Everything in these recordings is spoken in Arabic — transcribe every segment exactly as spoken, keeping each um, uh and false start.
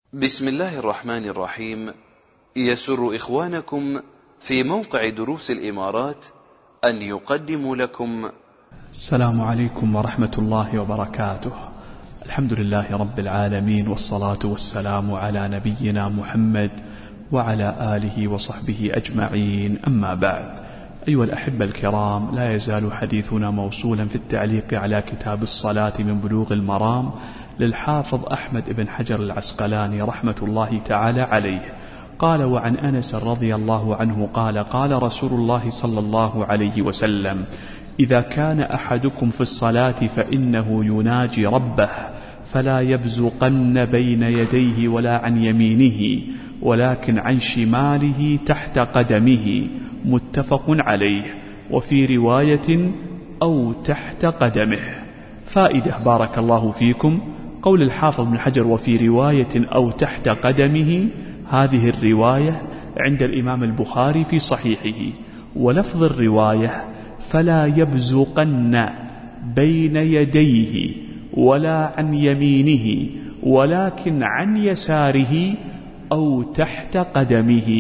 بسم الله الرحمن الرحيم. يسر إخوانكم في موقع دروس الإمارات أن يقدموا لكم السلام عليكم ورحمة الله وبركاته. الحمد لله رب العالمين، والصلاة والسلام على نبينا محمد وعلى آله وصحبه أجمعين، أما بعد. أيها الأحبة الكرام، لا يزال حديثنا موصولا في التعليق على كتاب الصلاة من بلوغ المرام للحافظ أحمد بن حجر العسقلاني رحمة الله تعالى عليه. قال: وعن أنس رضي الله عنه قال: قال رسول الله صلى الله عليه وسلم: إذا كان أحدكم في الصلاة فإنه يناجي ربه فلا يبزقن بين يديه ولا عن يمينه ولكن عن شماله تحت قدمه، متفق عليه. وفي رواية: أو تحت قدمه. فائدة بارك الله فيكم. قول الحافظ بن حجر وفي رواية أو تحت قدمه، هذه الرواية عند الإمام البخاري في صحيحه، ولفظ الرواية: فلا يبزقن بين يديه ولا عن يمينه ولكن عن يساره أو تحت قدمه،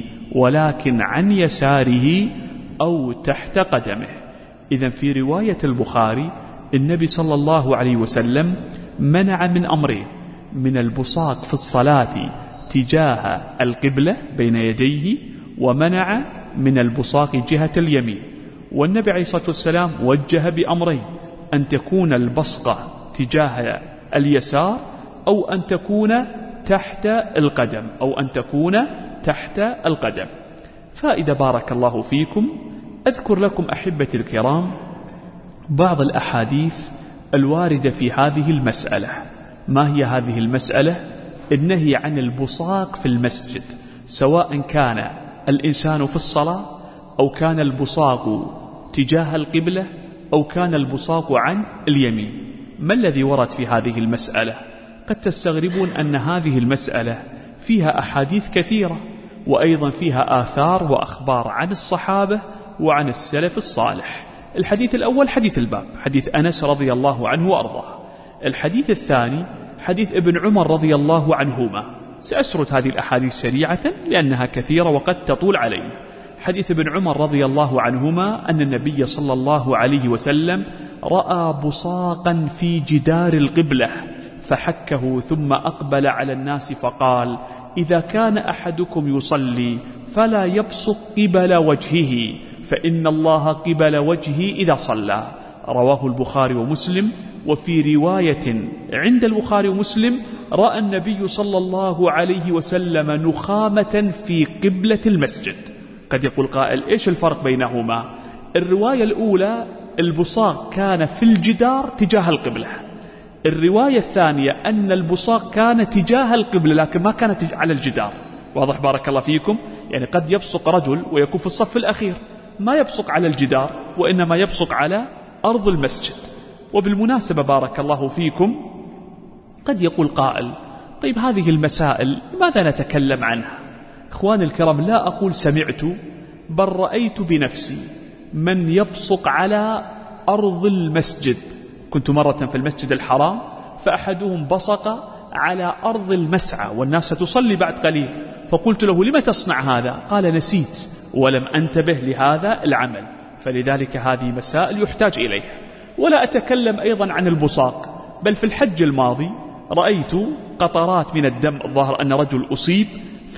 ولكن عن يساره أو تحت قدمه. إذن في رواية البخاري النبي صلى الله عليه وسلم منع من أمرين: من البصاق في الصلاة تجاه القبلة بين يديه، ومنع من البصاق جهة اليمين. والنبي عليه الصلاة والسلام وجه بأمرين: أن تكون البصقة تجاه اليسار، أو أن تكون تحت القدم، أو أن تكون تحت القدم. فائدة بارك الله فيكم. أذكر لكم أحبتي الكرام بعض الأحاديث الواردة في هذه المسألة. ما هي هذه المسألة؟ النهي عن البصاق في المسجد، سواء كان الإنسان في الصلاة، أو كان البصاق تجاه القبلة، أو كان البصاق عن اليمين. ما الذي ورد في هذه المسألة؟ قد تستغربون أن هذه المسألة فيها أحاديث كثيرة، وأيضا فيها آثار وأخبار عن الصحابة وعن السلف الصالح. الحديث الأول حديث الباب، حديث أنس رضي الله عنه وأرضاه. الحديث الثاني حديث ابن عمر رضي الله عنهما. سأسرد هذه الأحاديث سريعة لأنها كثيرة وقد تطول علينا. حديث ابن عمر رضي الله عنهما أن النبي صلى الله عليه وسلم رأى بصاقا في جدار القبلة فحكه ثم أقبل على الناس فقال: إذا كان أحدكم يصلي فلا يبصق قبل وجهه فإن الله قبل وجهه إذا صلى. رواه البخاري ومسلم. وفي رواية عند البخاري ومسلم: رأى النبي صلى الله عليه وسلم نخامة في قبلة المسجد. قد يقول قائل: إيش الفرق بينهما؟ الرواية الأولى البصاق كان في الجدار تجاه القبلة، الرواية الثانية أن البصاق كان تجاه القبلة لكن ما كانت على الجدار. واضح بارك الله فيكم؟ يعني قد يبصق رجل ويكون في الصف الأخير، ما يبصق على الجدار وإنما يبصق على أرض المسجد. وبالمناسبة بارك الله فيكم، قد يقول قائل: طيب هذه المسائل ماذا نتكلم عنها؟ إخواني الكرام، لا أقول سمعت، بل رأيت بنفسي من يبصق على أرض المسجد. كنت مرة في المسجد الحرام فأحدهم بصق على أرض المسعى والناس تصلي بعد قليل، فقلت له: لما تصنع هذا؟ قال: نسيت ولم أنتبه لهذا العمل. فلذلك هذه مسائل يحتاج إليها. ولا أتكلم أيضا عن البصاق، بل في الحج الماضي رأيت قطرات من الدم. الظاهر أن رجل أصيب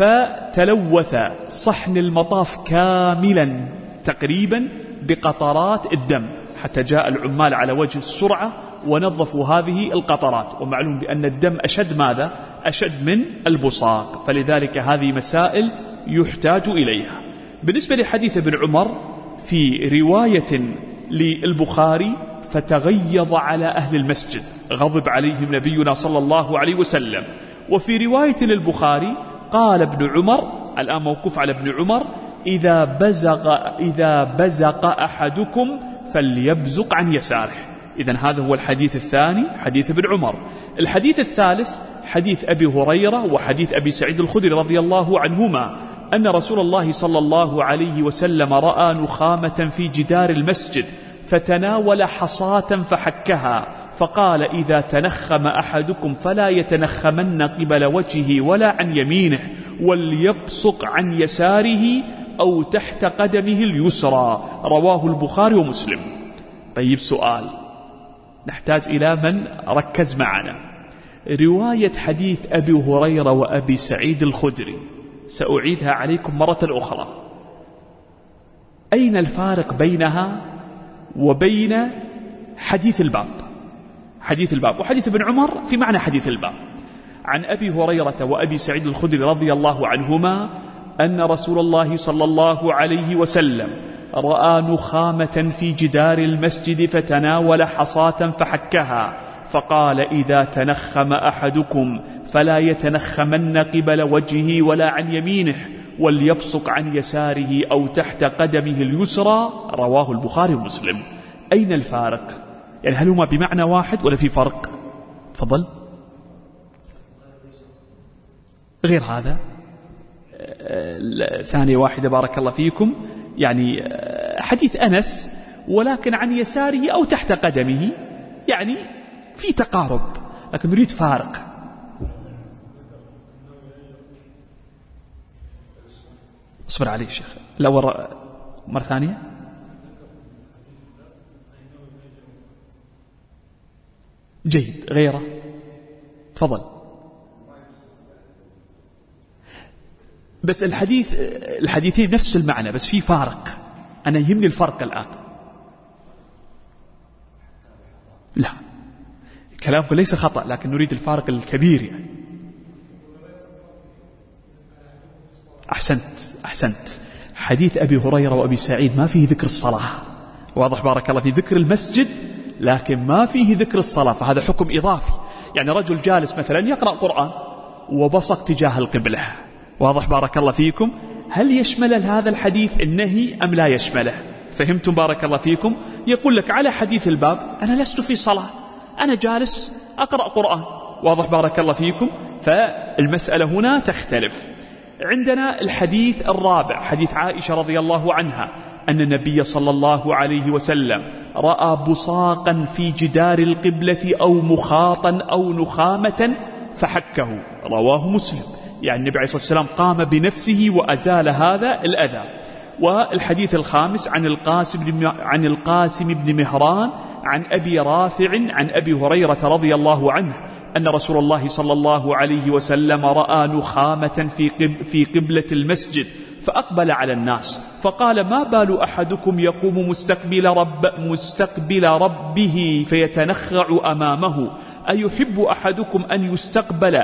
فتلوث صحن المطاف كاملا تقريبا بقطرات الدم، حتى جاء العمال على وجه السرعة ونظفوا هذه القطرات. ومعلوم بأن الدم أشد ماذا؟ أشد من البصاق. فلذلك هذه مسائل يحتاج إليها. بالنسبة لحديث ابن عمر في رواية للبخاري: فتغيظ على أهل المسجد، غضب عليهم نبينا صلى الله عليه وسلم. وفي رواية للبخاري قال ابن عمر، الآن موقوف على ابن عمر: إذا بزغ, إذا بزق أحدكم فليبزق عن يساره. إذن هذا هو الحديث الثاني، حديث ابن عمر. الحديث الثالث حديث أبي هريرة وحديث أبي سعيد الخدري رضي الله عنهما أن رسول الله صلى الله عليه وسلم رأى نخامة في جدار المسجد فتناول حصاة فحكها فقال إذا تنخم أحدكم فلا يتنخمن قبل وجهه ولا عن يمينه وليبصق عن يساره أو تحت قدمه اليسرى. رواه البخاري ومسلم. طيب سؤال نحتاج إلى من ركز معنا. رواية حديث أبي هريرة وأبي سعيد الخدري سأعيدها عليكم مرة أخرى. أين الفارق بينها وبين حديث الباب؟ حديث الباب وحديث ابن عمر في معنى حديث الباب. عن أبي هريرة وأبي سعيد الخدري رضي الله عنهما أن رسول الله صلى الله عليه وسلم رأى نخامة في جدار المسجد فتناول حصاة فحكها فقال إذا تنخم أحدكم فلا يتنخمن قبل وجهه ولا عن يمينه وليبصق عن يساره أو تحت قدمه اليسرى. رواه البخاري ومسلم. أين الفارق؟ يعني هل هما بمعنى واحد ولا في فرق؟ تفضل. غير هذا ثانية واحدة بارك الله فيكم، يعني حديث أنس ولكن عن يساره أو تحت قدمه، يعني في تقارب لكن نريد فارق. اصبر عليه شيخ. الأول مرة ثانية. جيد. غيره تفضل. بس الحديث الحديثين نفس المعنى بس في فارق. أنا يهمني الفرق الآن. لا كلامكم ليس خطأ لكن نريد الفارق الكبير يعني. أحسنت أحسنت. حديث أبي هريرة وأبي سعيد ما فيه ذكر الصلاة، واضح بارك الله، في ذكر المسجد لكن ما فيه ذكر الصلاة، فهذا حكم إضافي. يعني رجل جالس مثلا يقرأ قرآن وبصق تجاه القبلة، واضح بارك الله فيكم، هل يشمل هذا الحديث النهي أم لا يشمله؟ فهمتم بارك الله فيكم؟ يقول لك على حديث الباب أنا لست في صلاة، أنا جالس أقرأ قرآن، واضح بارك الله فيكم، فالمسألة هنا تختلف. عندنا الحديث الرابع حديث عائشة رضي الله عنها أن النبي صلى الله عليه وسلم رأى بصاقا في جدار القبلة أو مخاطا أو نخامة فحكه. رواه مسلم. يعني النبي عليه الصلاة والسلام قام بنفسه وأزال هذا الأذى. والحديث الخامس عن القاسم بن عن القاسم بن مهران عن أبي رافع عن أبي هريرة رضي الله عنه أن رسول الله صلى الله عليه وسلم رأى نخامة في قب في قبلة المسجد فأقبل على الناس فقال ما بال أحدكم يقوم مستقبل رب مستقبل ربه فيتنخع أمامه أيحب أحدكم أن يستقبل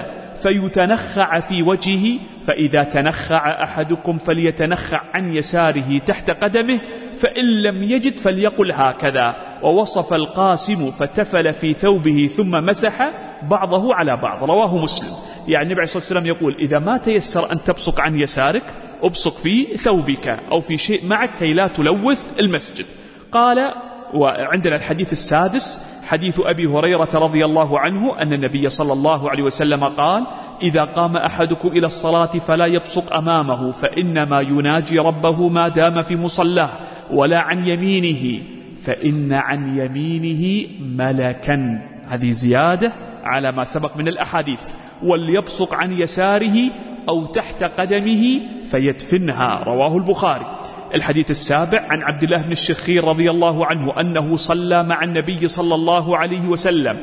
فيتنخع في وجهه فإذا تنخع أحدكم فليتنخع عن يساره تحت قدمه فإن لم يجد فليقل هكذا. ووصف القاسم فتفل في ثوبه ثم مسح بعضه على بعض. رواه مسلم. يعني النبي عليه الصلاة والسلام يقول إذا ما تيسر أن تبصق عن يسارك ابصق في ثوبك أو في شيء معك كي لا تلوث المسجد. قال وعندنا الحديث السادس حديث أبي هريرة رضي الله عنه أن النبي صلى الله عليه وسلم قال إذا قام أحدكم إلى الصلاة فلا يبصق أمامه فإنما يناجي ربه ما دام في مصلاه ولا عن يمينه فإن عن يمينه ملكا. هذه زيادة على ما سبق من الأحاديث. وليبصق عن يساره أو تحت قدمه فيدفنها. رواه البخاري. الحديث السابع عن عبد الله بن الشخير رضي الله عنه أنه صلى مع النبي صلى الله عليه وسلم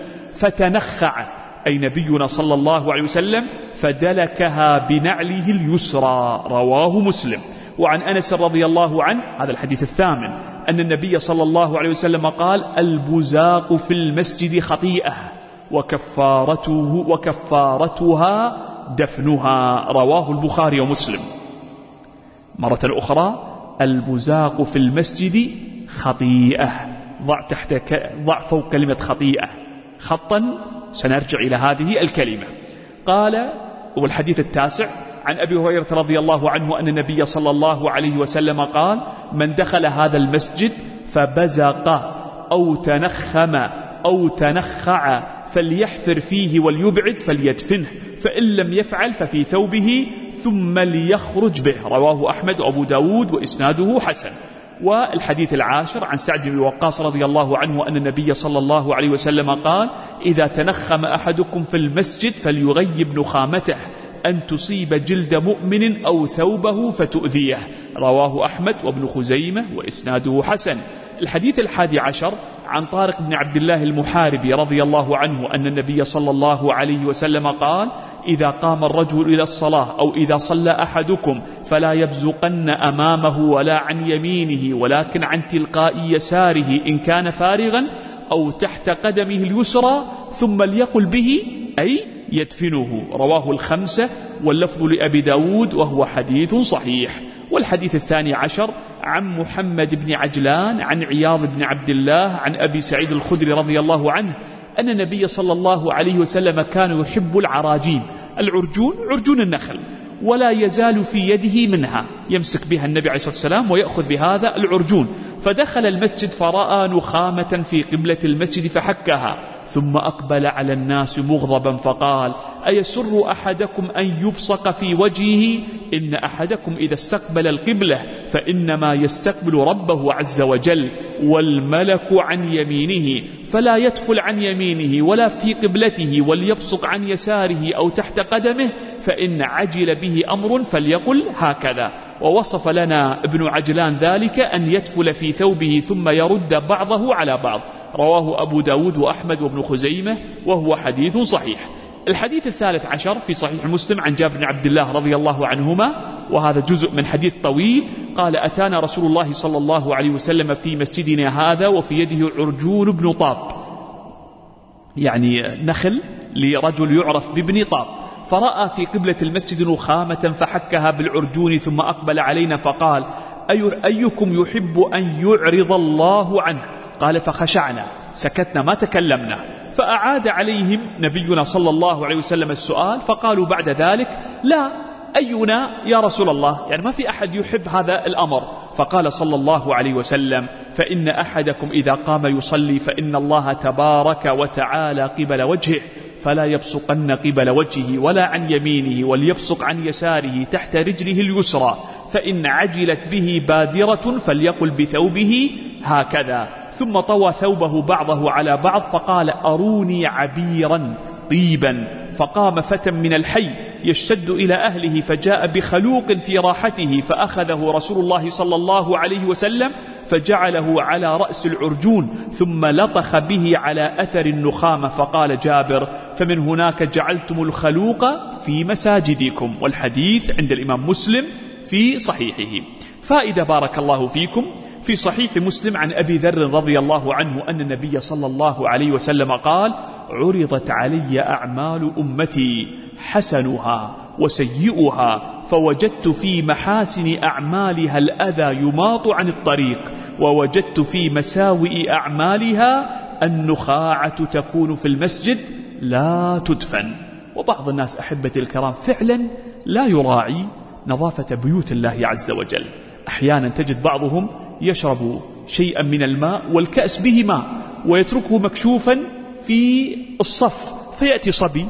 فتنخع أي نبينا صلى الله عليه وسلم فدلكها بنعله اليسرى. رواه مسلم. وعن أنس رضي الله عنه هذا الحديث الثامن أن النبي صلى الله عليه وسلم قال البزاق في المسجد خطيئة وكفارته وكفارتها دفنها. رواه البخاري ومسلم. مرة أخرى البزاق في المسجد خطيئة، ضع تحت ك... ضع فوق كلمة خطيئة خطا سنرجع إلى هذه الكلمة. قال والحديث التاسع عن أبي هريرة رضي الله عنه أن النبي صلى الله عليه وسلم قال من دخل هذا المسجد فبزق أو تنخم أو تنخع فليحفر فيه وليبعد فليدفنه فإن لم يفعل ففي ثوبه ثم ليخرج به. رواه أحمد وأبو داود وإسناده حسن. والحديث العاشر عن سعد بن وقاص رضي الله عنه أن النبي صلى الله عليه وسلم قال: إذا تنخم أحدكم في المسجد فليغيب نخامته أن تصيب جلد مؤمن أو ثوبه فتؤذيه. رواه أحمد وابن خزيمة وإسناده حسن. الحديث الحادي عشر عن طارق بن عبد الله المحاربي رضي الله عنه أن النبي صلى الله عليه وسلم قال: إذا قام الرجل إلى الصلاة أو إذا صلى أحدكم فلا يبزقن أمامه ولا عن يمينه ولكن عن تلقاء يساره إن كان فارغا أو تحت قدمه اليسرى ثم ليقل به أي يدفنه. رواه الخمسة واللفظ لأبي داود وهو حديث صحيح. والحديث الثاني عشر عن محمد بن عجلان عن عياض بن عبد الله عن أبي سعيد الخدري رضي الله عنه أن النبي صلى الله عليه وسلم كان يحب العراجين. العرجون عرجون النخل، ولا يزال في يده منها، يمسك بها النبي عليه الصلاة والسلام ويأخذ بهذا العرجون. فدخل المسجد فرأى نخامة في قبلة المسجد فحكها، ثم أقبل على الناس مغضبا فقال: أيسر أحدكم أن يبصق في وجهه؟ إن أحدكم إذا استقبل القبلة فإنما يستقبل ربه عز وجل، والملك عن يمينه، فلا يدفل عن يمينه ولا في قبلته، وليبصق عن يساره أو تحت قدمه، فإن عجل به أمر فليقل هكذا. ووصف لنا ابن عجلان ذلك أن يدفل في ثوبه ثم يرد بعضه على بعض. رواه أبو داود وأحمد وابن خزيمة وهو حديث صحيح. الحديث الثالث عشر في صحيح مسلم عن جابر بن عبد الله رضي الله عنهما، وهذا جزء من حديث طويل. قال: أتانا رسول الله صلى الله عليه وسلم في مسجدنا هذا وفي يده عرجون بن طاب، يعني نخل لرجل يعرف بابن طاب، فرأى في قبلة المسجد نخامة فحكها بالعرجون ثم أقبل علينا فقال: أي أيكم يحب أن يعرض الله عنه؟ قال: فخشعنا، سكتنا ما تكلمنا. فأعاد عليهم نبينا صلى الله عليه وسلم السؤال، فقالوا بعد ذلك: لا، أينا يا رسول الله؟ يعني ما في أحد يحب هذا الأمر. فقال صلى الله عليه وسلم: فإن أحدكم إذا قام يصلي فإن الله تبارك وتعالى قبل وجهه، فلا يبصقن قبل وجهه ولا عن يمينه، وليبصق عن يساره تحت رجله اليسرى، فإن عجلت به بادرة فليقل بثوبه هكذا. ثم طوى ثوبه بعضه على بعض فقال: أروني عبيرا طيبا. فقام فتى من الحي يشتد إلى أهله فجاء بخلوق في راحته، فأخذه رسول الله صلى الله عليه وسلم فجعله على رأس العرجون ثم لطخ به على أثر النخامة. فقال جابر: فمن هناك جعلتم الخلوق في مساجدكم. والحديث عند الإمام مسلم في صحيحه. فائدة بارك الله فيكم: في صحيح مسلم عن أبي ذر رضي الله عنه أن النبي صلى الله عليه وسلم قال: عرضت علي أعمال أمتي حسنها وسيئها، فوجدت في محاسن أعمالها الأذى يماط عن الطريق، ووجدت في مساوئ أعمالها النخاعة تكون في المسجد لا تدفن. وبعض الناس أحبتي الكرام فعلا لا يراعي نظافة بيوت الله عز وجل. أحيانا تجد بعضهم يشرب شيئا من الماء والكأس به ماء ويتركه مكشوفا في الصف، فيأتي صبي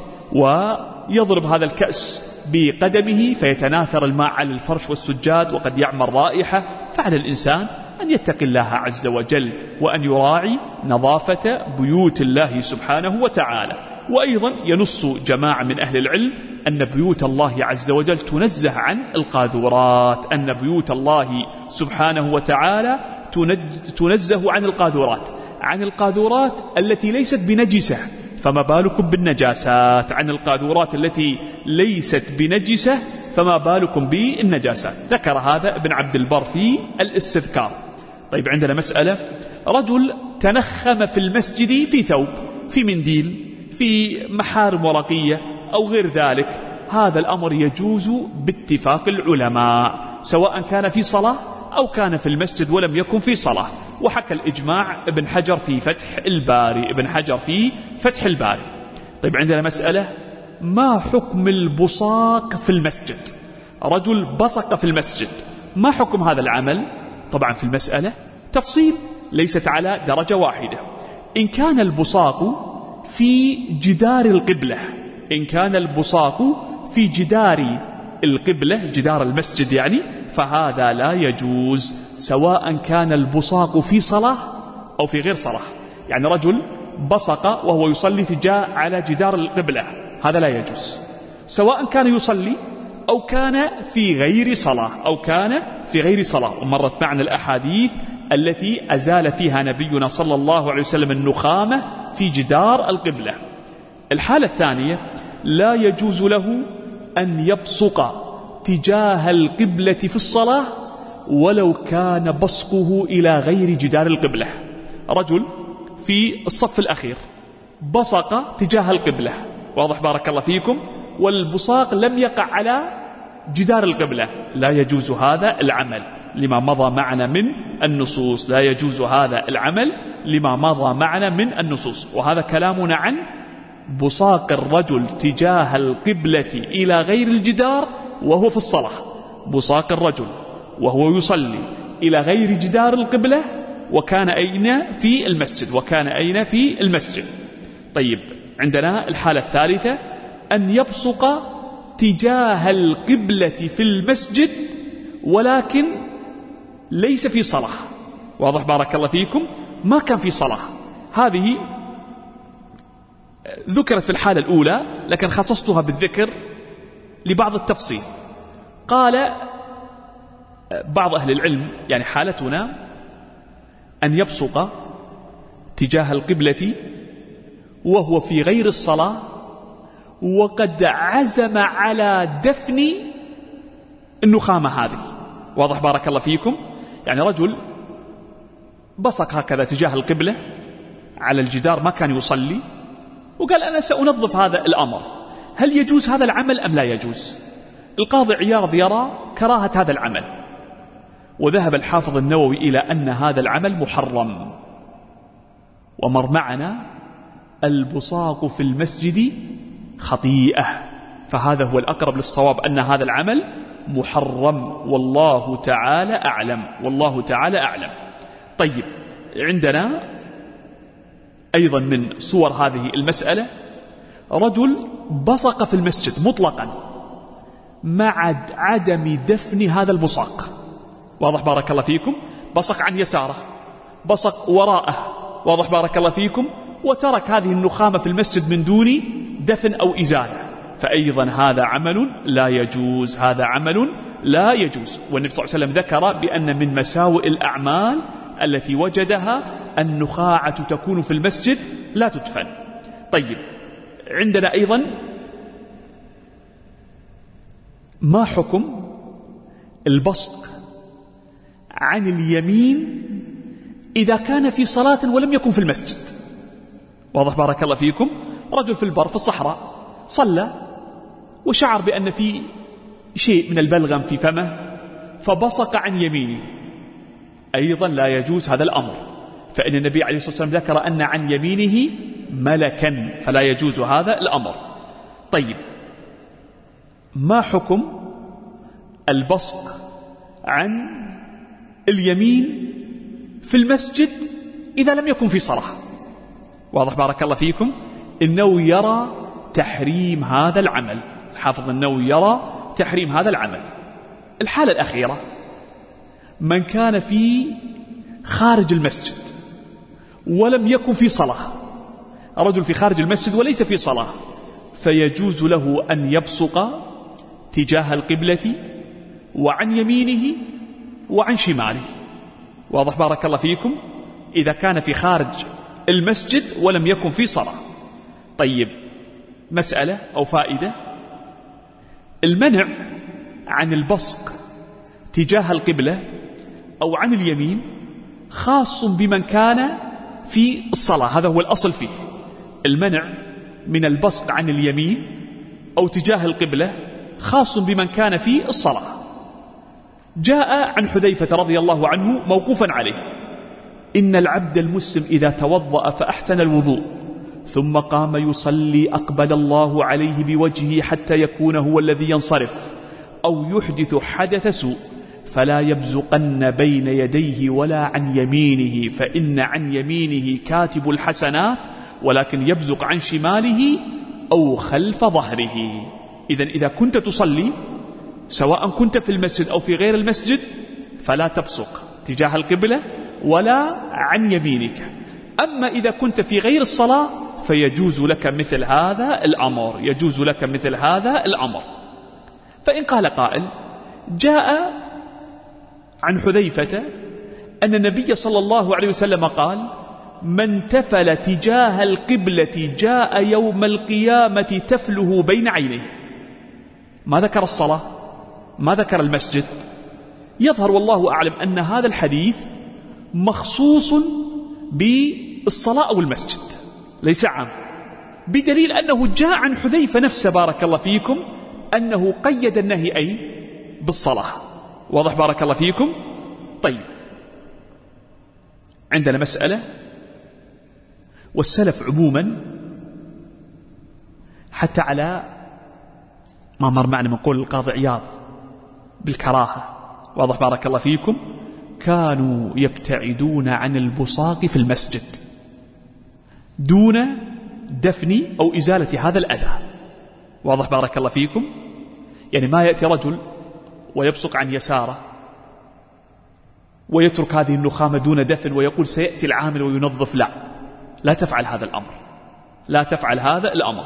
ويضرب هذا الكأس بقدمه فيتناثر الماء على الفرش والسجاد وقد يعمل رائحة. فعلى الإنسان أن يتقي الله عز وجل وأن يراعي نظافة بيوت الله سبحانه وتعالى. وأيضا ينص جماعة من أهل العلم أن بيوت الله عز وجل تنزه عن القاذورات، أن بيوت الله سبحانه وتعالى تنزه عن القاذورات، عن القاذورات التي ليست بنجسة، فما بالكم بالنجاسات، عن القاذورات التي ليست بنجسة فما بالكم بالنجاسات. ذكر هذا ابن عبد البر في الاستذكار. طيب، عندنا مسألة: رجل تنخم في المسجد في ثوب، في منديل، في محارم ورقية أو غير ذلك، هذا الأمر يجوز باتفاق العلماء، سواء كان في صلاة أو كان في المسجد ولم يكن في صلاة. وحكى الإجماع ابن حجر في فتح الباري، ابن حجر في فتح الباري. طيب، عندنا مسألة: ما حكم البصاق في المسجد؟ رجل بصق في المسجد، ما حكم هذا العمل؟ طبعا في المسألة تفصيل، ليست على درجة واحدة. إن كان البصاق في جدار القبلة، إن كان البصاق في جدار القبلة، جدار المسجد يعني، فهذا لا يجوز، سواء كان البصاق في صلاة أو في غير صلاة. يعني رجل بصق وهو يصلي تجاه على جدار القبلة، هذا لا يجوز، سواء كان يصلي أو كان في غير صلاة أو كان في غير صلاة. ومرت معنا الأحاديث التي أزال فيها نبينا صلى الله عليه وسلم النخامة في جدار القبلة. الحالة الثانية: لا يجوز له أن يبصق تجاه القبلة في الصلاة ولو كان بصقه إلى غير جدار القبلة. رجل في الصف الأخير بصق تجاه القبلة، واضح بارك الله فيكم، والبصاق لم يقع على جدار القبلة، لا يجوز هذا العمل لما مضى معنا من النصوص، لا يجوز هذا العمل لما مضى معنا من النصوص. وهذا كلامنا عن بصاق الرجل تجاه القبلة إلى غير الجدار وهو في الصلاة. بصاق الرجل وهو يصلي إلى غير جدار القبلة وكان أين في المسجد، وكان أين في المسجد. طيب، عندنا الحالة الثالثة: أن يبصق تجاه القبلة في المسجد ولكن ليس في صلاة. واضح بارك الله فيكم، ما كان في صلاة. هذه ذكرت في الحالة الأولى لكن خصصتها بالذكر لبعض التفصيل. قال بعض أهل العلم يعني حالتنا أن يبصق تجاه القبلة وهو في غير الصلاة وقد عزم على دفن النخامة هذه. واضح بارك الله فيكم، يعني رجل بصق هكذا تجاه القبلة على الجدار، ما كان يصلي، وقال أنا سأنظف هذا الأمر. هل يجوز هذا العمل أم لا يجوز؟ القاضي عياض يرى كراهة هذا العمل، وذهب الحافظ النووي إلى أن هذا العمل محرم. ومر معنا البصاق في المسجد خطيئة، فهذا هو الأقرب للصواب أن هذا العمل محرم، والله تعالى أعلم، والله تعالى أعلم. طيب، عندنا أيضا من صور هذه المسألة رجل بصق في المسجد مطلقا مع عدم دفن هذا البصاق. واضح بارك الله فيكم، بصق عن يساره، بصق وراءه، واضح بارك الله فيكم، وترك هذه النخامة في المسجد من دون دفن أو إزالة، فأيضا هذا عمل لا يجوز، هذا عمل لا يجوز. والنبي صلى الله عليه وسلم ذكر بأن من مساوئ الأعمال التي وجدها النخاعة تكون في المسجد لا تدفن. طيب، عندنا أيضا ما حكم البصق عن اليمين إذا كان في صلاة ولم يكن في المسجد؟ واضح بارك الله فيكم، رجل في البر في الصحراء صلى وشعر بأن في شيء من البلغم في فمه فبصق عن يمينه، أيضا لا يجوز هذا الأمر، فإن النبي عليه الصلاة والسلام ذكر أن عن يمينه ملكا، فلا يجوز هذا الأمر. طيب، ما حكم البصق عن اليمين في المسجد إذا لم يكن في صلاة؟ واضح بارك الله فيكم، النووي يرى تحريم هذا العمل، الحافظ النووي يرى تحريم هذا العمل. الحالة الأخيرة: من كان في خارج المسجد ولم يكن في صلاة، رجل في خارج المسجد وليس في صلاة، فيجوز له أن يبصق تجاه القبلة وعن يمينه وعن شماله. واضح بارك الله فيكم، إذا كان في خارج المسجد ولم يكن في صلاة. طيب، مسألة أو فائدة: المنع عن البصق تجاه القبلة أو عن اليمين خاص بمن كان في الصلاة، هذا هو الأصل فيه. المنع من البصق عن اليمين أو تجاه القبلة خاص بمن كان في الصلاة. جاء عن حذيفة رضي الله عنه موقوفا عليه: إن العبد المسلم إذا توضأ فأحسن الوضوء ثم قام يصلي أقبل الله عليه بوجهه حتى يكون هو الذي ينصرف أو يحدث حدث سوء فلا يبزقن بين يديه ولا عن يمينه، فإن عن يمينه كاتب الحسنات ولكن يبزق عن شماله أو خلف ظهره. إذن إذا كنت تصلي سواء كنت في المسجد أو في غير المسجد فلا تبصق تجاه القبلة ولا عن يمينك. أما إذا كنت في غير الصلاة فيجوز لك مثل هذا الأمر، يجوز لك مثل هذا الأمر. فإن قال قائل: جاء عن حذيفة أن النبي صلى الله عليه وسلم قال: من تفل تجاه القبلة جاء يوم القيامة تفله بين عينيه. ما ذكر الصلاة، ما ذكر المسجد. يظهر والله أعلم أن هذا الحديث مخصوص بالصلاة أو المسجد، ليس عام، بدليل أنه جاء عن حذيفة نفسه بارك الله فيكم أنه قيد النهي أي بالصلاة. واضح بارك الله فيكم؟ طيب، عندنا مسألة، والسلف عموما حتى على ما مر معنا من قول القاضي عياض بالكراهة، واضح بارك الله فيكم، كانوا يبتعدون عن البصاق في المسجد دون دفن أو إزالة هذا الأذى. واضح بارك الله فيكم؟ يعني ما يأتي رجل ويبصق عن يساره ويترك هذه النخامة دون دفن ويقول سيأتي العامل وينظف. لا، لا تفعل هذا الأمر، لا تفعل هذا الأمر.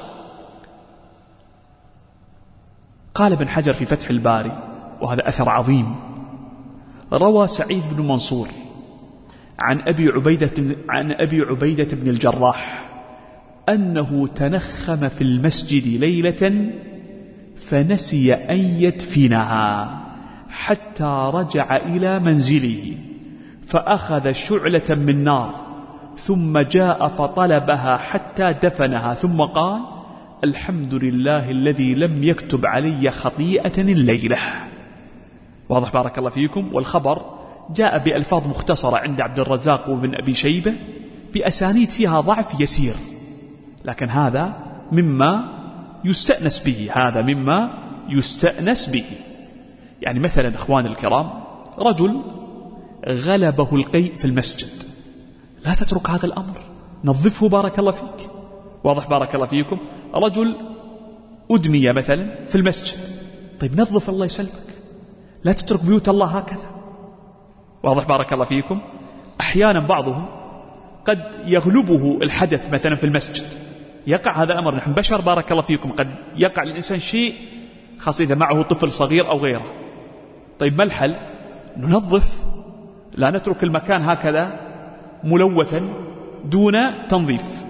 قال ابن حجر في فتح الباري، وهذا أثر عظيم، روى سعيد بن منصور عن أبي عبيدة عن أبي عبيدة بن الجراح أنه تنخم في المسجد ليلة فنسي أن يدفنها حتى رجع إلى منزله، فأخذ شعلة من نار ثم جاء فطلبها حتى دفنها، ثم قال: الحمد لله الذي لم يكتب علي خطيئة الليلة. واضح بارك الله فيكم؟ والخبر جاء بألفاظ مختصرة عند عبد الرزاق وابن أبي شيبة بأسانيد فيها ضعف يسير، لكن هذا مما يستأنس به، هذا مما يستأنس به. يعني مثلا إخوان الكرام، رجل غلبه القيء في المسجد، لا تترك هذا الأمر، نظفه بارك الله فيك. واضح بارك الله فيكم؟ رجل أدمية مثلا في المسجد، طيب نظف الله يسلمك، لا تترك بيوت الله هكذا. واضح بارك الله فيكم؟ أحيانا بعضهم قد يغلبه الحدث مثلا في المسجد، يقع هذا الأمر، نحن بشر بارك الله فيكم، قد يقع الإنسان شيء خاصة إذا معه طفل صغير أو غيره. طيب ما الحل؟ ننظف، لا نترك المكان هكذا ملوثا دون تنظيف.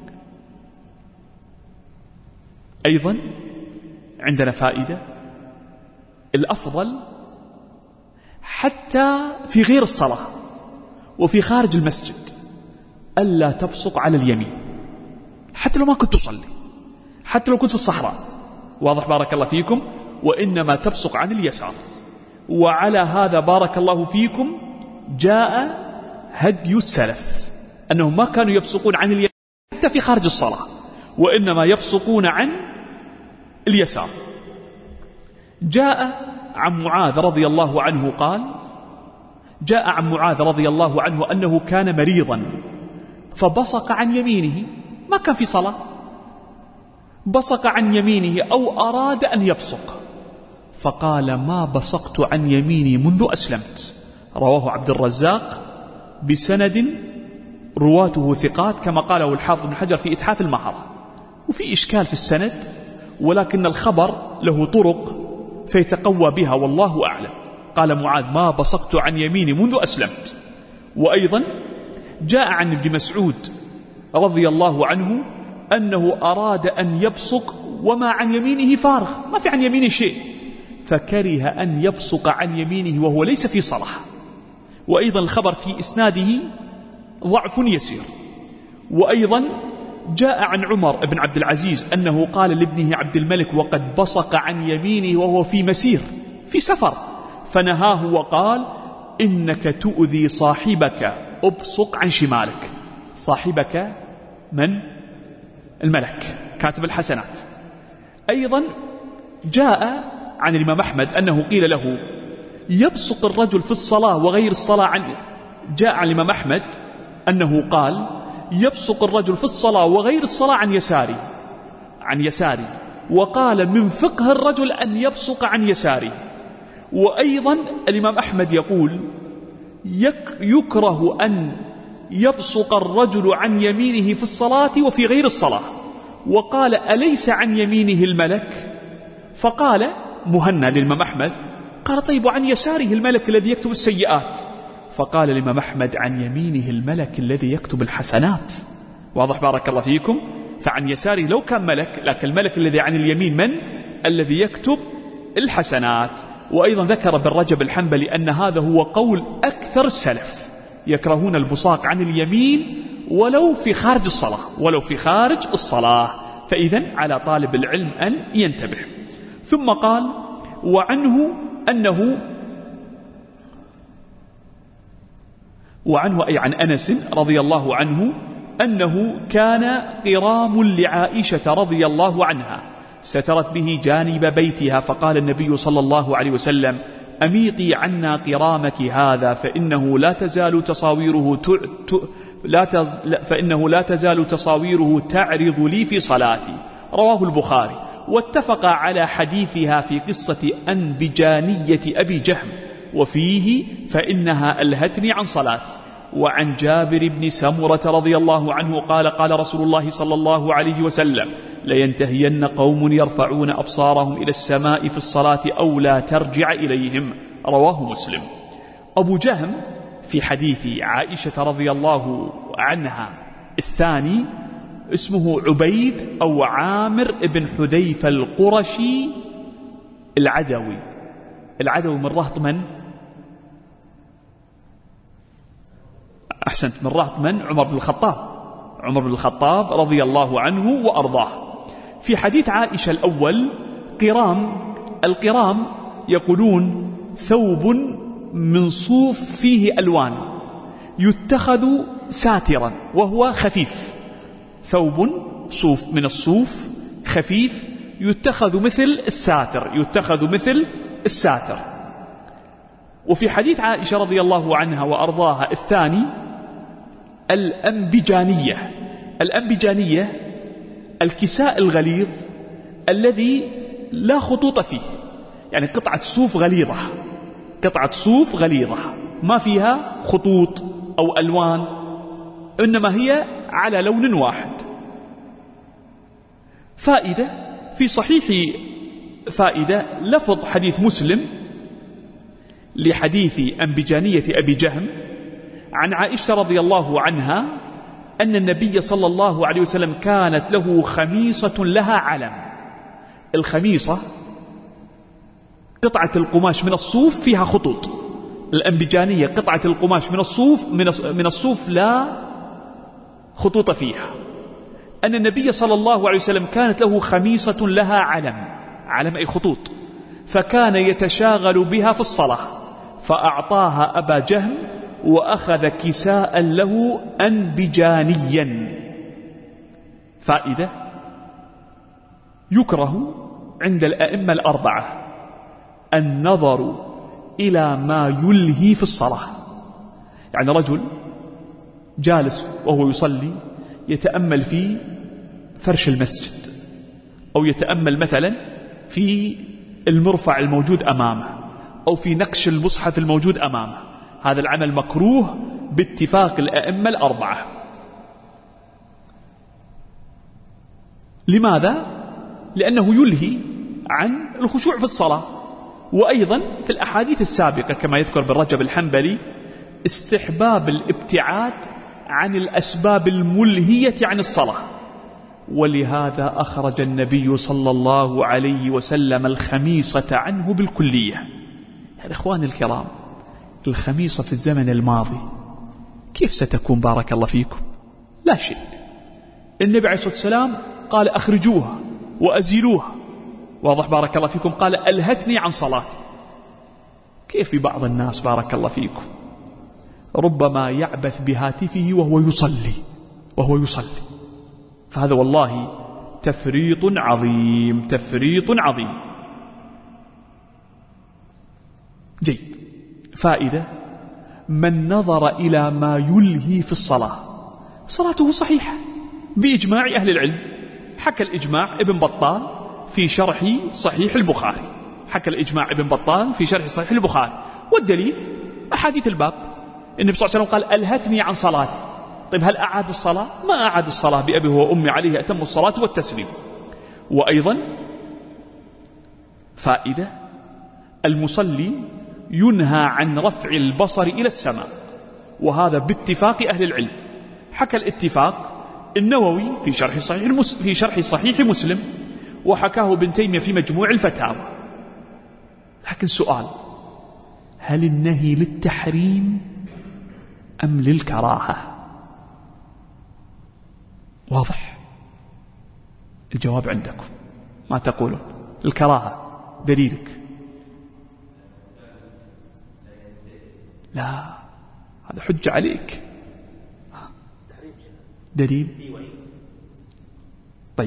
أيضا عندنا فائدة، الأفضل حتى في غير الصلاة وفي خارج المسجد ألا تبصق على اليمين، حتى لو ما كنت تصلي، حتى لو كنت في الصحراء. واضح بارك الله فيكم؟ وإنما تبصق عن اليسار. وعلى هذا بارك الله فيكم جاء هدي السلف أنهم ما كانوا يبصقون عن اليمين حتى في خارج الصلاة، وإنما يبصقون عن اليسار. جاء عن معاذ رضي الله عنه قال: جاء عن معاذ رضي الله عنه أنه كان مريضا فبصق عن يمينه، ما كان في صلاة، بصق عن يمينه أو أراد أن يبصق، فقال: ما بصقت عن يميني منذ أسلمت. رواه عبد الرزاق بسند رواته ثقات كما قاله الحافظ بن حجر في إتحاف المهرة. وفي إشكال في السند، ولكن الخبر له طرق فيتقوى بها والله أعلم. قال معاذ: ما بصقت عن يميني منذ أسلمت. وأيضا جاء عن ابن مسعود رضي الله عنه أنه أراد أن يبصق وما عن يمينه فارغ، ما في عن يمينه شيء، فكره أن يبصق عن يمينه وهو ليس في صلاة. وأيضا الخبر في إسناده ضعف يسير. وأيضا جاء عن عمر بن عبد العزيز أنه قال لابنه عبد الملك وقد بصق عن يمينه وهو في مسير في سفر، فنهاه وقال: إنك تؤذي صاحبك، أبصق عن شمالك. صاحبك من؟ الملك كاتب الحسنات. أيضا جاء عن الإمام أحمد أنه قيل له: يبصق الرجل في الصلاة وغير الصلاة عن جاء عن الإمام أحمد أنه قال: يبصق الرجل في الصلاة وغير الصلاة عن يساره عن يساره وقال من فقه الرجل أن يبصق عن يساره. وأيضا الإمام أحمد يقول يكره أن يبصق الرجل عن يمينه في الصلاة وفي غير الصلاة. وقال أليس عن يمينه الملك؟ فقال مهنا للإمام أحمد قال طيب عن يساره الملك الذي يكتب السيئات؟ فقال الإمام أحمد عن يمينه الملك الذي يكتب الحسنات. واضح بارك الله فيكم؟ فعن يساره لو كان ملك، لكن الملك الذي عن اليمين من؟ الذي يكتب الحسنات. وأيضا ذكر ابن رجب الحنبلي أن هذا هو قول أكثر السلف، يكرهون البصاق عن اليمين ولو في خارج الصلاة، ولو في خارج الصلاة. فإذن على طالب العلم أن ينتبه. ثم قال وعنه أنه وعنه أي عن أنس رضي الله عنه أنه كان قرام لعائشة رضي الله عنها سترت به جانب بيتها، فقال النبي صلى الله عليه وسلم أميطي عنا قرامك هذا فإنه لا تزال تصاويره ت... ت... لا تز... فإنه لا تزال تصاويره تعرض لي في صلاتي. رواه البخاري. واتفق على حديثها في قصة أنبجانية أبي جهم وفيه فإنها ألهتني عن صلاتي. وعن جابر بن سمرة رضي الله عنه قال قال رسول الله صلى الله عليه وسلم لينتهين قوم يرفعون أبصارهم إلى السماء في الصلاة أو لا ترجع إليهم. رواه مسلم. أبو جهم في حديث عائشة رضي الله عنها الثاني اسمه عبيد أو عامر بن حذيفة القرشي العدوي. العدوي من رهط من؟ أحسنت، من رهط من؟ عمر بن الخطاب. عمر بن الخطاب رضي الله عنه وأرضاه. في حديث عائشة الأول قرام، القرام يقولون ثوب من صوف فيه ألوان يتخذ ساترا وهو خفيف، ثوب صوف من الصوف خفيف يتخذ مثل الساتر، يتخذ مثل الساتر. وفي حديث عائشة رضي الله عنها وأرضاها الثاني الأنبجانية. الأنبجانية الكساء الغليظ الذي لا خطوط فيه، يعني قطعة صوف غليظة، قطعة صوف غليظة ما فيها خطوط أو ألوان، إنما هي على لون واحد. فائدة في صحيح فائدة لفظ حديث مسلم لحديث أنبجانية أبي جهم عن عائشة رضي الله عنها أن النبي صلى الله عليه وسلم كانت له خميصة لها علم. الخميصة قطعة القماش من الصوف فيها خطوط، الأنبجانية قطعة القماش من الصوف من الصوف لا خطوط فيها. أن النبي صلى الله عليه وسلم كانت له خميصة لها علم، علم أي خطوط، فكان يتشاغل بها في الصلاة فأعطاها أبا جهم وأخذ كساء له أنبجانيا. فائدة يكره عند الأئمة الأربعة النظر إلى ما يلهي في الصلاة. يعني رجل جالس وهو يصلي يتأمل في فرش المسجد، أو يتأمل مثلا في المرفع الموجود أمامه، أو في نقش المصحف الموجود أمامه، هذا العمل مكروه باتفاق الأئمة الأربعة. لماذا؟ لأنه يلهي عن الخشوع في الصلاة. وأيضا في الأحاديث السابقة كما يذكر ابن رجب الحنبلي استحباب الابتعاد عن الأسباب الملهية عن الصلاة، ولهذا أخرج النبي صلى الله عليه وسلم الخميصة عنه بالكلية. يعني إخواني الكرام، الخميصة في الزمن الماضي كيف ستكون بارك الله فيكم؟ لا شيء. النبي عليه الصلاة والسلام قال أخرجوها وأزيلوها، واضح بارك الله فيكم، قال ألهتني عن صلاتي. كيف ببعض الناس بارك الله فيكم ربما يعبث بهاتفه وهو يصلي وهو يصلي فهذا والله تفريط عظيم، تفريط عظيم. جيد. فائدة من نظر إلى ما يلهي في الصلاة صلاته صحيحة بإجماع أهل العلم. حكى الإجماع ابن بطال في شرح صحيح البخاري، حكى الإجماع ابن بطال في شرح صحيح البخاري. والدليل أحاديث الباب، النبي صلى الله عليه وسلم قال ألهتني عن صلاتي. طيب هل أعاد الصلاة؟ ما أعاد الصلاة، بأبي وأمي عليه أتم الصلاة والتسليم. وأيضا فائدة، المصلي ينهى عن رفع البصر إلى السماء، وهذا باتفاق أهل العلم. حكى الاتفاق النووي في شرح صحيح المس... في شرح صحيح مسلم، وحكاه ابن تيمية في مجموع الفتاوى. لكن سؤال، هل النهي للتحريم أم للكراهة؟ واضح؟ الجواب عندكم، ما تقولون؟ الكراهة دليلك؟ لا، هذا حجة عليك. دليل؟ طيب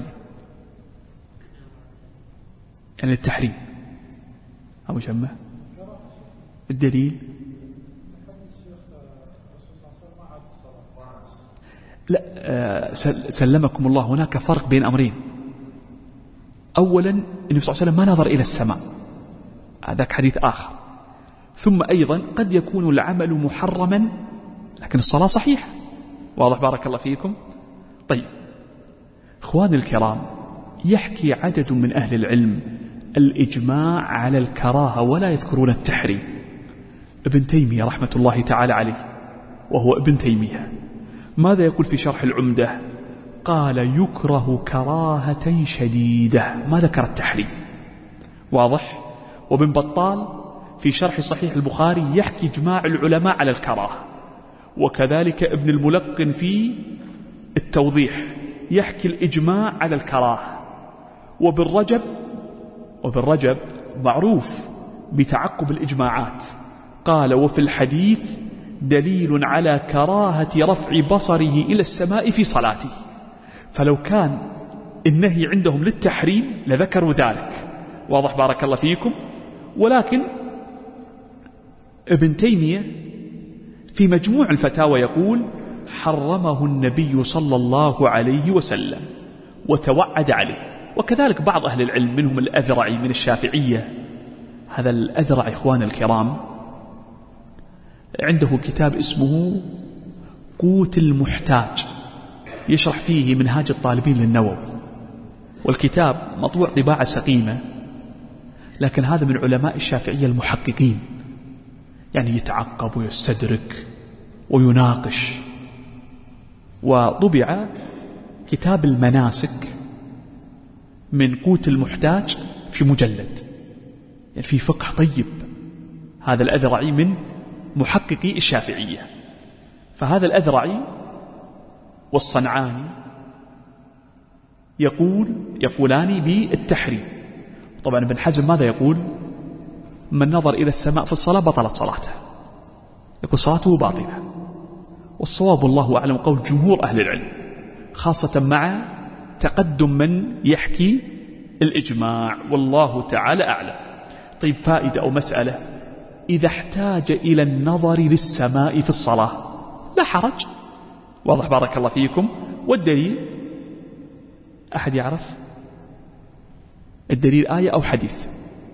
يعني التحريم أبو شمة، الدليل؟ لا، سلمكم الله، هناك فرق بين أمرين. أولا النبي صلى الله عليه وسلم ما نظر إلى السماء، هذاك حديث آخر. ثم أيضا قد يكون العمل محرما لكن الصلاة صحيحة. واضح؟ بارك الله فيكم. طيب إخوان الكرام، يحكي عدد من أهل العلم الإجماع على الكراهة ولا يذكرون التحريم. ابن تيمية رحمة الله تعالى عليه، وهو ابن تيمية، ماذا يقول في شرح العمدة؟ قال يكره كراهة شديدة، ما ذكر التحريم. واضح؟ وابن بطال في شرح صحيح البخاري يحكي إجماع العلماء على الكراهة، وكذلك ابن الملقن في التوضيح يحكي الإجماع على الكراهة. وبالرجب وبالرجب معروف بتعقب الإجماعات، قال وفي الحديث دليل على كراهة رفع بصره إلى السماء في صلاته. فلو كان النهي عندهم للتحريم لذكروا ذلك. واضح؟ بارك الله فيكم. ولكن ابن تيمية في مجموع الفتاوى يقول حرمه النبي صلى الله عليه وسلم وتوعد عليه. وكذلك بعض أهل العلم منهم الأذرعي من الشافعية. هذا الأذرعي إخوان الكرام عنده كتاب اسمه قوت المحتاج، يشرح فيه منهاج الطالبين للنووي، والكتاب مطبوع طباعة سقيمة، لكن هذا من علماء الشافعية المحققين، يعني يتعقب ويستدرك ويناقش. وطبع كتاب المناسك من قوت المحتاج في مجلد، يعني في فقه طيب. هذا الأذرعي من محققي الشافعية. فهذا الأذرعي والصنعاني يقول يقولان بالتحريم. طبعا ابن حزم ماذا يقول؟ من نظر إلى السماء في الصلاة بطلت صلاته، يقول صلاته باطلة. والصواب والله أعلم قول جمهور أهل العلم، خاصة مع تقدم من يحكي الإجماع، والله تعالى أعلم. طيب فائدة أو مسألة، إذا احتاج إلى النظر للسماء في الصلاة لا حرج. واضح؟ بارك الله فيكم. والدليل أحد يعرف الدليل؟ آية أو حديث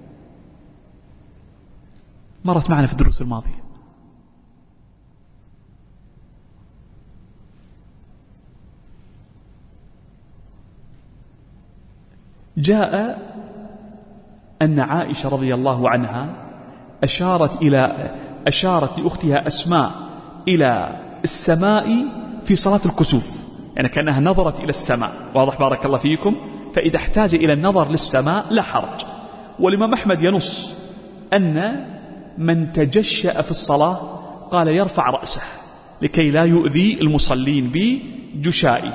مرت معنا في الدروس الماضية؟ جاء أن عائشة رضي الله عنها أشارت إلى أشارت لأختها أسماء إلى السماء في صلاة الكسوف، يعني كأنها نظرت إلى السماء. واضح؟ بارك الله فيكم. فإذا احتاج إلى النظر للسماء لا حرج. والإمام أحمد ينص أن من تجشأ في الصلاة قال يرفع رأسه لكي لا يؤذي المصلين بجشائه.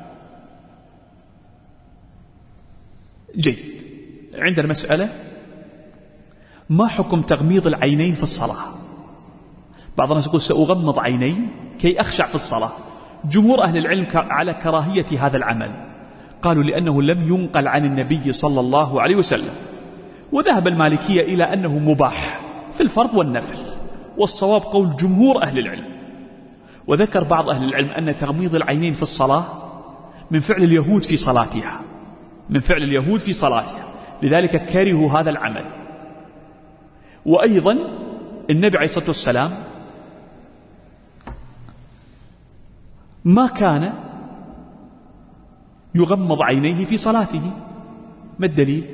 جيد. عندنا مسألة، ما حكم تغميض العينين في الصلاة؟ بعض الناس يقول سأغمض عيني كي أخشع في الصلاة. جمهور أهل العلم على كراهية هذا العمل، قالوا لأنه لم ينقل عن النبي صلى الله عليه وسلم. وذهب المالكية إلى أنه مباح في الفرض والنفل، والصواب قول جمهور أهل العلم. وذكر بعض أهل العلم أن تغميض العينين في الصلاة من فعل اليهود في صلاتها، من فعل اليهود في صلاتها، لذلك كرهوا هذا العمل. وأيضا النبي عليه الصلاة والسلام ما كان يغمض عينيه في صلاته. ما الدليل؟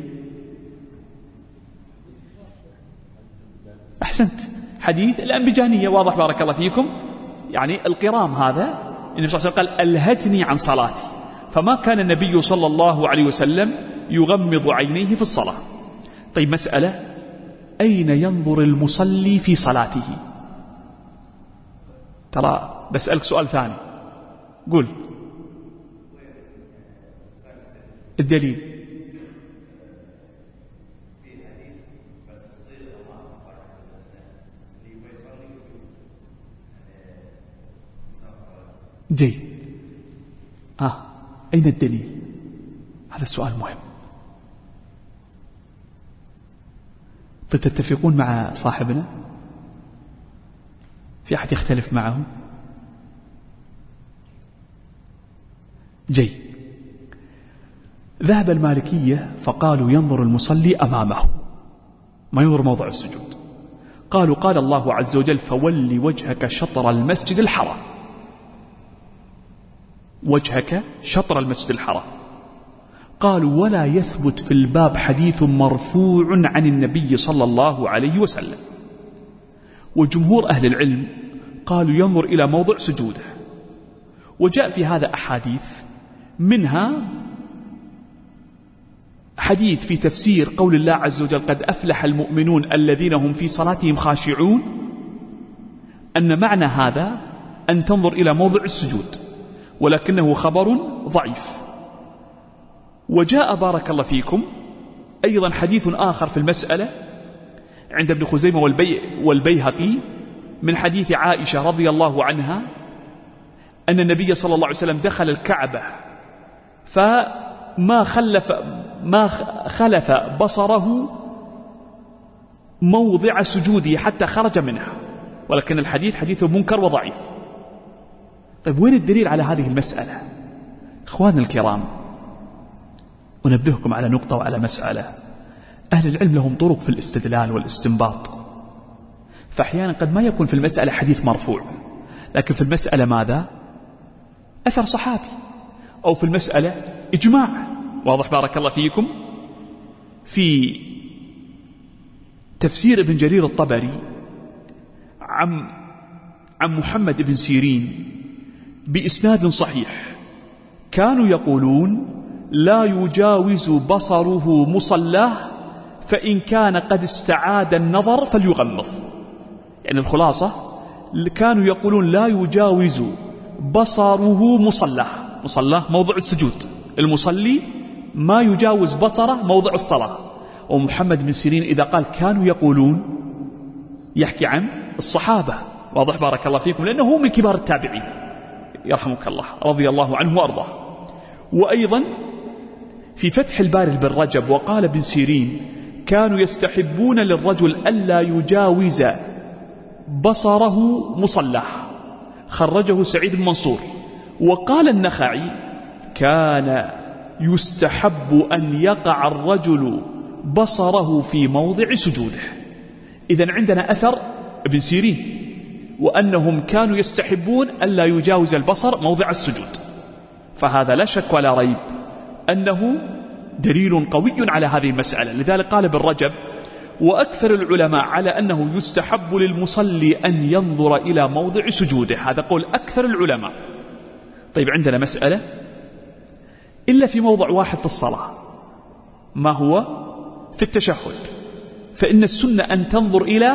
أحسنت، حديث الأنبجانية واضح بارك الله فيكم، يعني القرام هذا النبي صلى الله عليه وسلم قال ألهتني عن صلاتي، فما كان النبي صلى الله عليه وسلم يغمض عينيه في الصلاة. طيب مسألة، أين ينظر المصلي في صلاته؟ ترى بسألك سؤال ثاني، قل الدليل. جيد. آه. أين الدليل؟ هذا السؤال مهم. تتفقون مع صاحبنا؟ في أحد يختلف معه؟ جيد. ذهب المالكية فقالوا ينظر المصلي أمامه، ما ينظر موضع السجود. قالوا قال الله عز وجل فول وجهك شطر المسجد الحرام، وجهك شطر المسجد الحرام. قالوا ولا يثبت في الباب حديث مرفوع عن النبي صلى الله عليه وسلم. وجمهور أهل العلم قالوا ينظر إلى موضع سجوده. وجاء في هذا أحاديث، منها حديث في تفسير قول الله عز وجل قد أفلح المؤمنون الذين هم في صلاتهم خاشعون، أن معنى هذا أن تنظر إلى موضع السجود، ولكنه خبر ضعيف. وجاء بارك الله فيكم أيضا حديث آخر في المسألة عند ابن خزيمة والبي والبيهقي من حديث عائشة رضي الله عنها أن النبي صلى الله عليه وسلم دخل الكعبة فما خلف ما خلف بصره موضع سجوده حتى خرج منها، ولكن الحديث حديث منكر وضعيف. طيب وين الدليل على هذه المسألة؟ إخواننا الكرام، أنبهكم على نقطة وعلى مسألة. أهل العلم لهم طرق في الاستدلال والاستنباط، فأحيانا قد ما يكون في المسألة حديث مرفوع، لكن في المسألة ماذا؟ أثر صحابي، أو في المسألة إجماع. واضح بارك الله فيكم. في تفسير ابن جرير الطبري عن عن محمد بن سيرين بإسناد صحيح كانوا يقولون لا يجاوز بصره مصلاه فإن كان قد استعاد النظر فليغمض. يعني الخلاصة كانوا يقولون لا يجاوز بصره مصلاه، مصلاه موضع السجود، المصلي ما يجاوز بصره موضع الصلاة. ومحمد بن سيرين إذا قال كانوا يقولون يحكي عن الصحابة. واضح بارك الله فيكم، لأنه هو من كبار التابعين يرحمك الله رضي الله عنه وأرضاه. وأيضا في فتح الباري بن رجب وقال ابن سيرين كانوا يستحبون للرجل ألا يجاوز بصره مصلاه، خرجه سعيد بن منصور. وقال النخعي كان يستحب أن يقع الرجل بصره في موضع سجوده. إذن عندنا أثر ابن سيرين وأنهم كانوا يستحبون ألا يجاوز البصر موضع السجود، فهذا لا شك ولا ريب أنه دليل قوي على هذه المسألة. لذلك قال ابن رجب وأكثر العلماء على أنه يستحب للمصلي أن ينظر إلى موضع سجوده، هذا قول أكثر العلماء. طيب عندنا مسألة إلا في موضع واحد في الصلاة، ما هو؟ في التشهد، فإن السنة أن تنظر إلى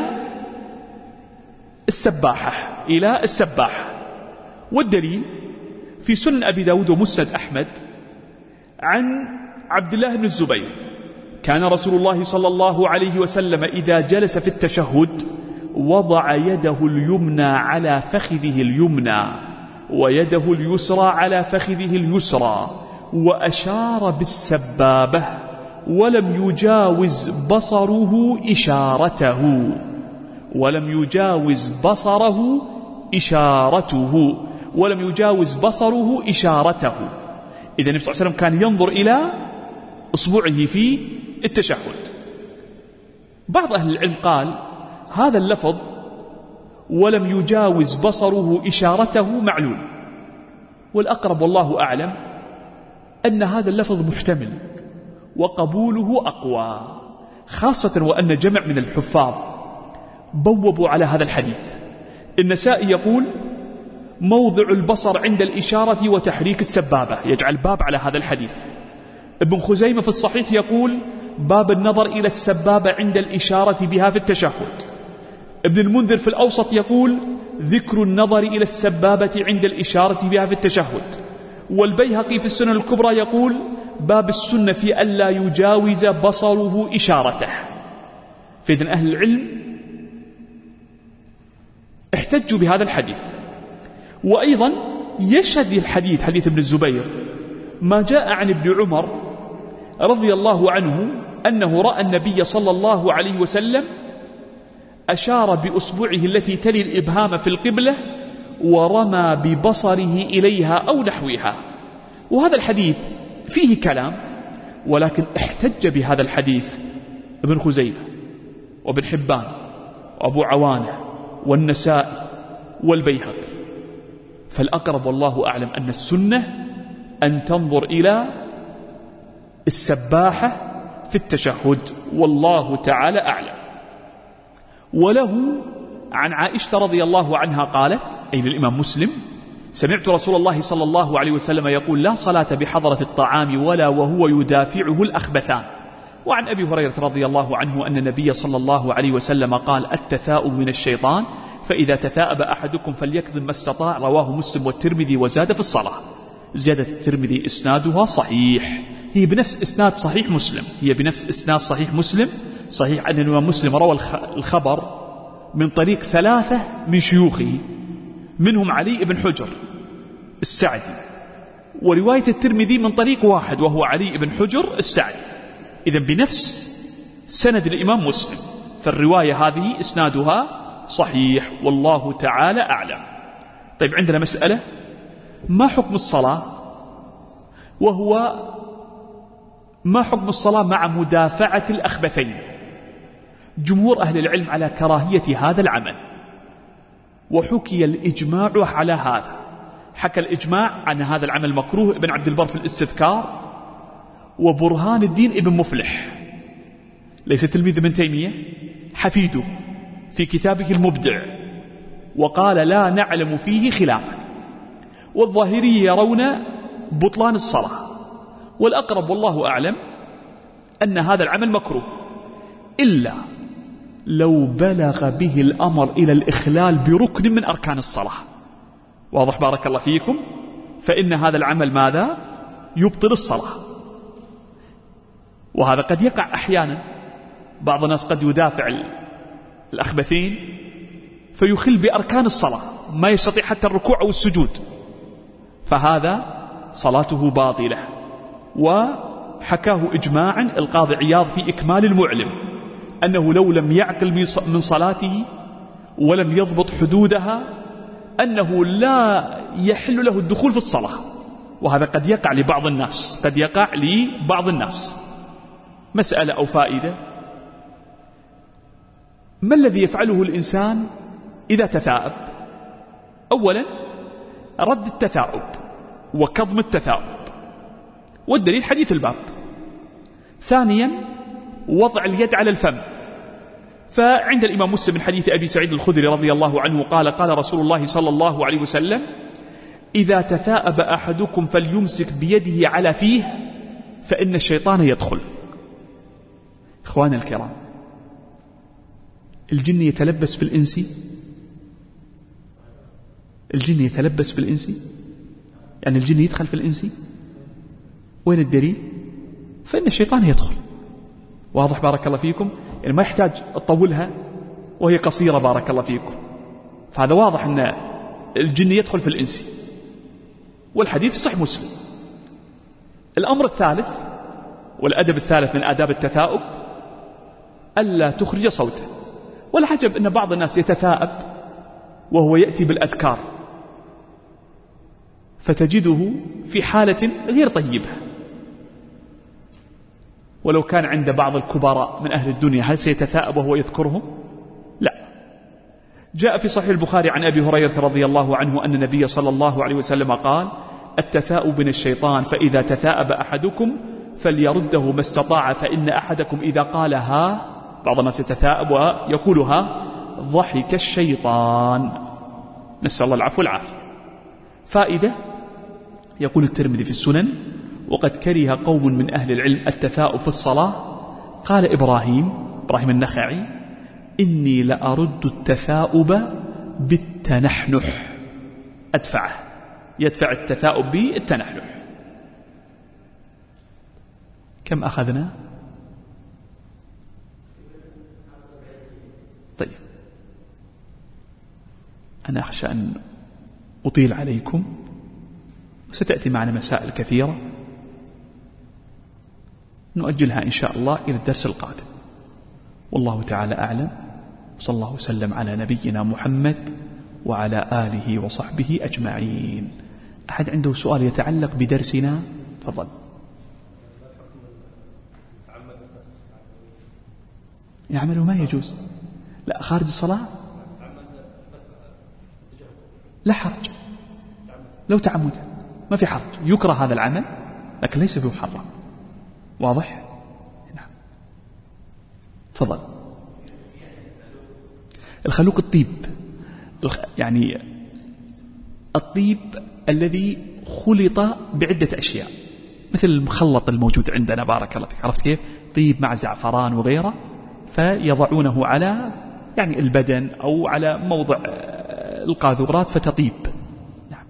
السباحة، إلى السباحة. والدليل في سنن أبي داود ومسند أحمد عن عبد الله بن الزبير كان رسول الله صلى الله عليه وسلم إذا جلس في التشهد وضع يده اليمنى على فخذه اليمنى ويده اليسرى على فخذه اليسرى وأشار بالسبابة ولم يجاوز بصره إشارته، ولم يجاوز بصره إشارته ولم يجاوز بصره إشارته. إذا النبي صلى الله عليه وسلم كان ينظر إلى إصبعه في التشهد. بعض أهل العلم قال هذا اللفظ ولم يجاوز بصره إشارته معلول، والأقرب والله أعلم أن هذا اللفظ محتمل وقبوله أقوى، خاصة وأن جمع من الحفاظ بوبوا على هذا الحديث. النسائي يقول موضع البصر عند الإشارة وتحريك السبابة، يجعل باب على هذا الحديث. ابن خزيمة في الصحيح يقول باب النظر إلى السبابة عند الإشارة بها في التشهد. ابن المنذر في الأوسط يقول ذكر النظر إلى السبابة عند الإشارة بها في التشهد. والبيهقي في السنن الكبرى يقول باب السنة في ألا يجاوز بصره إشارته. فإذن أهل العلم احتجوا بهذا الحديث. وأيضا يشهد الحديث حديث ابن الزبير ما جاء عن ابن عمر رضي الله عنه أنه رأى النبي صلى الله عليه وسلم أشار بأصبعه التي تلي الإبهام في القبلة ورمى ببصره إليها أو نحوها. وهذا الحديث فيه كلام، ولكن احتج بهذا الحديث ابن خزيمة وابن حبان وأبو عوانة والنسائي والبيهقي. فالأقرب والله أعلم أن السنة أن تنظر إلى السباحة في التشهد، والله تعالى أعلم. وله عن عائشة رضي الله عنها قالت، أي للإمام مسلم، سمعت رسول الله صلى الله عليه وسلم يقول لا صلاة بحضرة الطعام ولا وهو يدافعه الأخبثان. وعن أبي هريرة رضي الله عنه أن النبي صلى الله عليه وسلم قال التثاؤب من الشيطان، فإذا تثاءب أحدكم فليكذب ما استطاع. رواه مسلم والترمذي وزاد في الصلاة. زيادة الترمذي إسنادها صحيح، هي بنفس إسناد صحيح مسلم، هي بنفس إسناد صحيح مسلم. صحيح أن الإمام مسلم روى الخبر من طريق ثلاثة من شيوخه، منهم علي بن حجر السعدي، ورواية الترمذي من طريق واحد وهو علي بن حجر السعدي، إذن بنفس سند الإمام مسلم. فالرواية هذه إسنادها صحيح والله تعالى أعلم. طيب عندنا مسألة، ما حكم الصلاة؟ وهو ما حكم الصلاة مع مدافعة الأخبثين؟ جمهور أهل العلم على كراهية هذا العمل، وحكي الإجماع على هذا. حكى الإجماع عن هذا العمل مكروه ابن عبد البر في الاستذكار، وبرهان الدين ابن مفلح ليس تلميذ ابن تيمية، حفيده في كتابه المبدع، وقال لا نعلم فيه خلافا. والظاهرية يرون بطلان الصلاة، والأقرب والله أعلم أن هذا العمل مكروه، إلا لو بلغ به الأمر إلى الإخلال بركن من أركان الصلاة. واضح بارك الله فيكم؟ فإن هذا العمل ماذا؟ يبطل الصلاة. وهذا قد يقع أحيانا، بعض الناس قد يدافع الأخبثين فيخل بأركان الصلاة، ما يستطيع حتى الركوع أو السجود، فهذا صلاته باطلة. وحكاه إجماعا القاضي عياض في إكمال المعلم أنه لو لم يعقل من صلاته ولم يضبط حدودها أنه لا يحل له الدخول في الصلاة. وهذا قد يقع لبعض الناس، قد يقع لبعض الناس. مسألة أو فائدة، ما الذي يفعله الإنسان إذا تثاءب؟ أولا رد التثاؤب وكظم التثاؤب، والدليل حديث الباب. ثانيا وضع اليد على الفم، فعند الإمام مسلم من حديث أبي سعيد الخدري رضي الله عنه قال قال رسول الله صلى الله عليه وسلم إذا تثاءب أحدكم فليمسك بيده على فيه فإن الشيطان يدخل. إخواني الكرام، الجن يتلبس بالإنسي، الجن يتلبس بالإنسي، يعني الجن يدخل في الإنسي. وين الدليل؟ فإن الشيطان يدخل. واضح بارك الله فيكم؟ يعني ما يحتاج تطولها وهي قصيرة بارك الله فيكم. فهذا واضح أن الجن يدخل في الإنسي، والحديث صحيح مسلم. الأمر الثالث والأدب الثالث من آداب التثاؤب ألا تخرج صوته. والعجب أن بعض الناس يتثاءب وهو يأتي بالأذكار فتجده في حالة غير طيبة. ولو كان عند بعض الكبراء من أهل الدنيا هل سيتثاءب وهو يذكرهم؟ لا. جاء في صحيح البخاري عن أبي هريرة رضي الله عنه أن النبي صلى الله عليه وسلم قال: التثاؤب من الشيطان، فإذا تثاءب أحدكم فليرده ما استطاع، فإن أحدكم إذا قال ها، بعض الناس يتثاءب ويقول ها، ضحك الشيطان. نسأل الله العفو والعافية. فائدة، يقول الترمذي في السنن: وقد كره قوم من أهل العلم التثاؤب في الصلاة. قال إبراهيم إبراهيم النخعي: إني لأرد التثاؤب بالتنحنح، أدفعه، يدفع التثاؤب بالتنحنح. كم أخذنا؟ طيب، أنا أخشى أن أطيل عليكم، ستأتي معنا مسائل كثيرة نؤجلها إن شاء الله إلى الدرس القادم. والله تعالى أعلم، صلى الله وسلم على نبينا محمد وعلى آله وصحبه أجمعين. أحد عنده سؤال يتعلق بدرسنا؟ تفضل. يعمله ما يجوز، لا خارج الصلاة لا حرج، لو تعمد ما في حرج، يكره هذا العمل لكن ليس بمحرم. واضح؟ نعم. تفضل. الخلوق الطيب، يعني الطيب الذي خلط بعدة أشياء، مثل المخلط الموجود عندنا بارك الله فيك، عرفت كيف؟ طيب مع زعفران وغيره، فيضعونه على يعني البدن أو على موضع القاذورات فتطيب. نعم.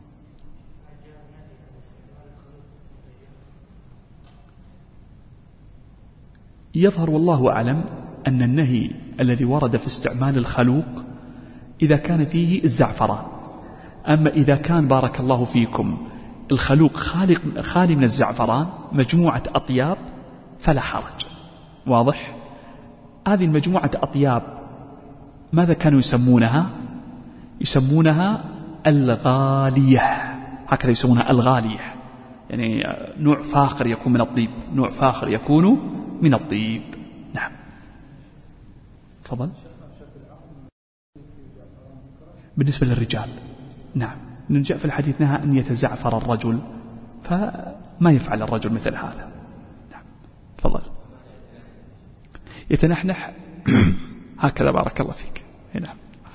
يظهر والله أعلم أن النهي الذي ورد في استعمال الخلوق إذا كان فيه الزعفران، أما إذا كان بارك الله فيكم الخلوق خالق خالي من الزعفران، مجموعة أطياب، فلا حرج. واضح؟ هذه المجموعة أطياب ماذا كانوا يسمونها؟ يسمونها الغالية، هكذا يسمونها الغالية، يعني نوع فاخر يكون من الطيب، نوع فاخر يكون من الطيب. نعم. تفضل. بالنسبة للرجال نعم، نجاء في الحديث نهى أن يتزعفر الرجل، فما يفعل الرجل مثل هذا. نعم. تفضل. يتنحنح هكذا بارك الله فيك. نعم.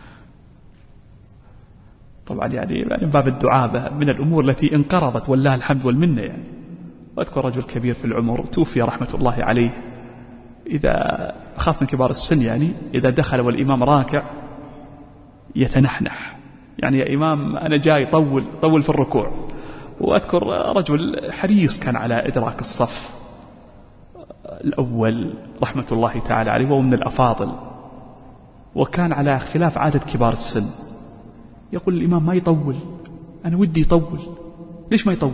طبعا يعني من باب الدعابة من الأمور التي انقرضت والله الحمد والمنة يعني. وأذكر رجل كبير في العمر توفي رحمة الله عليه، إذا خاصة كبار السن يعني إذا دخل والإمام راكع يتنحنح، يعني يا إمام أنا جاي طول طول في الركوع. وأذكر رجل حريص كان على إدراك الصف الأول رحمة الله تعالى عليه، وهو من الأفاضل، وكان على خلاف عادة كبار السن، يقول الإمام ما يطول، أنا ودي يطول، ليش ما يطول؟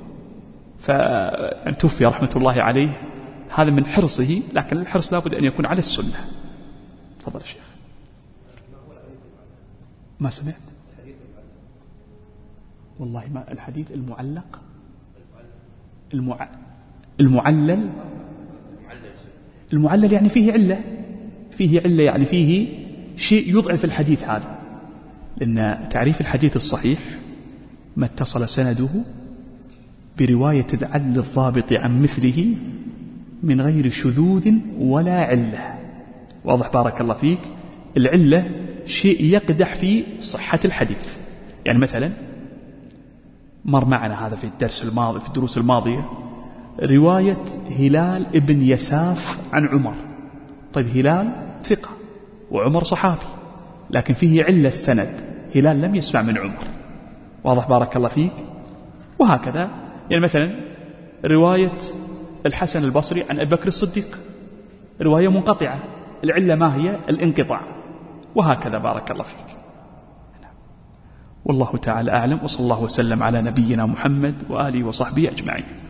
فتوفي رحمة الله عليه. هذا من حرصه، لكن الحرص لابد أن يكون على السنة. تفضل الشيخ. ما سمعت؟ والله ما الحديث المعلق المع... المعلل المعلل يعني فيه علة، فيه علة يعني فيه شيء يضعف الحديث هذا، لأن تعريف الحديث الصحيح ما اتصل سنده برواية العدل الضابط عن مثله من غير شذوذ ولا علة. واضح بارك الله فيك؟ العلة شيء يقدح في صحة الحديث. يعني مثلا مر معنا هذا في الدرس الماضي، في الدروس الماضية، رواية هلال ابن يساف عن عمر. طيب هلال ثقة وعمر صحابي، لكن فيه علة السند، هلال لم يسمع من عمر. واضح بارك الله فيك؟ وهكذا يعني مثلا رواية الحسن البصري عن أبي بكر الصديق رواية منقطعة، العلة ما هي؟ الانقطاع. وهكذا بارك الله فيك. والله تعالى أعلم، وصلى الله وسلم على نبينا محمد وآله وصحبه أجمعين.